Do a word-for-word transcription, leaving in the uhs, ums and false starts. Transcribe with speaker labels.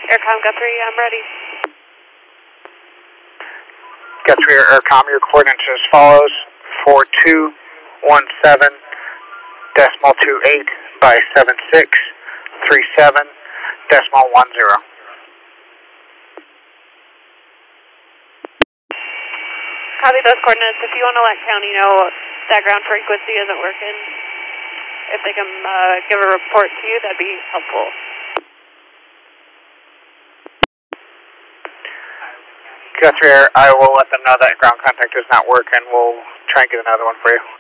Speaker 1: Aircom Guthrie, I'm ready.
Speaker 2: Guthrie Aircom, your coordinates as follows: four two one seven decimal two eight by seven six three seven decimal one zero.
Speaker 1: Copy those coordinates. If you want to let county know that ground frequency isn't working, if they can uh, give a report to you, that'd be helpful.
Speaker 2: Guthrie Air, I will let them know that ground contact does not work, and we'll try and get another one for you.